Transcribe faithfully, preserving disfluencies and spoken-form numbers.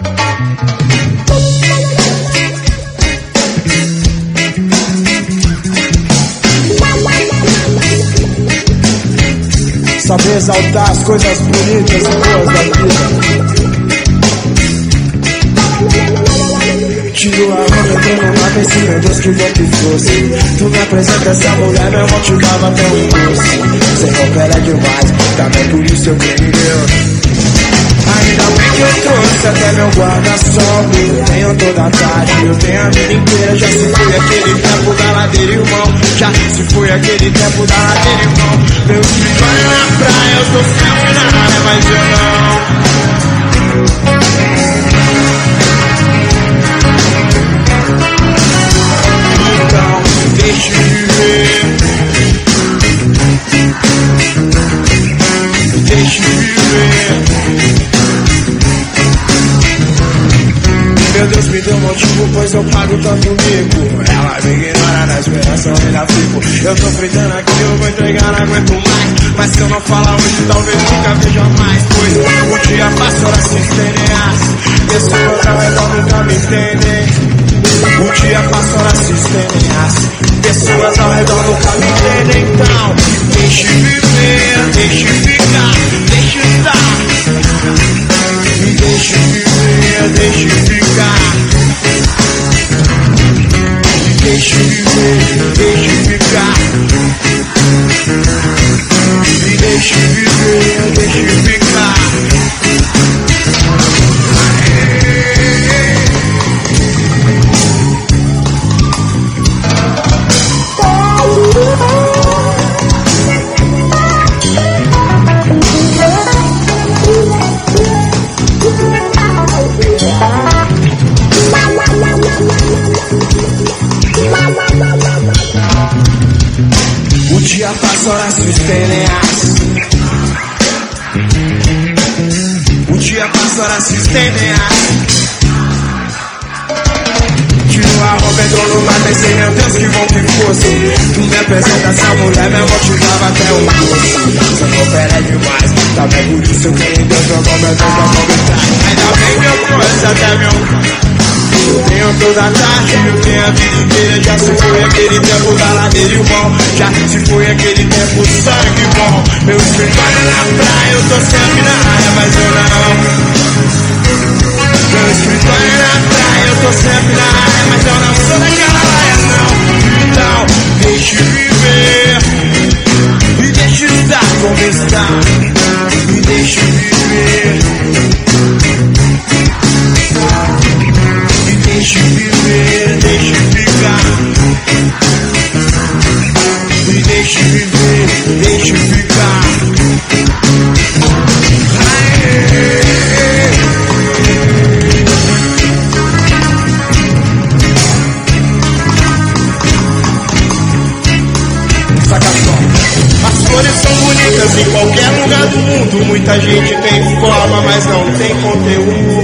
Saber exaltar as coisas bonitas e boas da vida. Tiro a roupa, entrou numa vez, meu Deus, que bom que fosse. Tu me apresenta essa mulher, meu irmão te dava até um doce. Você coopera demais, também por isso eu creio em Deus. Ainda bem que eu trouxe até meu guarda-sol. Eu tenho toda a tarde, eu tenho a vida inteira. Já se foi aquele tempo da ladeira, irmão. Já se foi aquele tempo da ladeira, irmão. Meu escritório na praia, eu tô sempre na área, mas eu não. Então, deixa eu viver. Deixa eu viver. Meu Deus me deu motivo, pois eu pago tanto mico. Ela me ignora na esperança, eu ainda fico. Eu tô fritando aqui, eu vou entregar, não aguento mais. Mas se eu não falar hoje, talvez nunca veja mais. Pois o dia passa, horas se estendem as pessoas ao redor nunca me entendem. O dia passa, horas se estendem as pessoas ao redor nunca me entendem. Então, deixe viver, deixe ficar, deixe estar. Deixe viver, deixe ficar. Deixe viver, deixe ficar. E deixe viver, deixe ficar. O dia passa, horas se estendem as. O dia passa, horas se estendem as. Tiro a roupa, entrou no mar, pensei, meu Deus, que bom que fosse. Tu me apresenta essa mulher, meu irmão te dava até um doce. Você coopera demais, também por isso eu creio em Deus, meu nome é Deus, meu nome é. Ainda bem meu coisa, até meu. Eu tenho toda a tarde, eu tenho a vida inteira. Já se foi aquele tempo da ladeira, irmão. Já se foi aquele tempo sangue bom. Meu escritório na praia, eu tô sempre na área, mas eu não. Meu escritório na praia, eu tô sempre na área, mas eu não sou daquela laia, não. Então, deixe viver e deixe estar como está. E deixe viver. Deixe viver, deixe ficar. E deixe viver, deixe ficar. Saca só. As flores são bonitas em qualquer lugar do mundo. Muita gente tem forma, mas não tem conteúdo.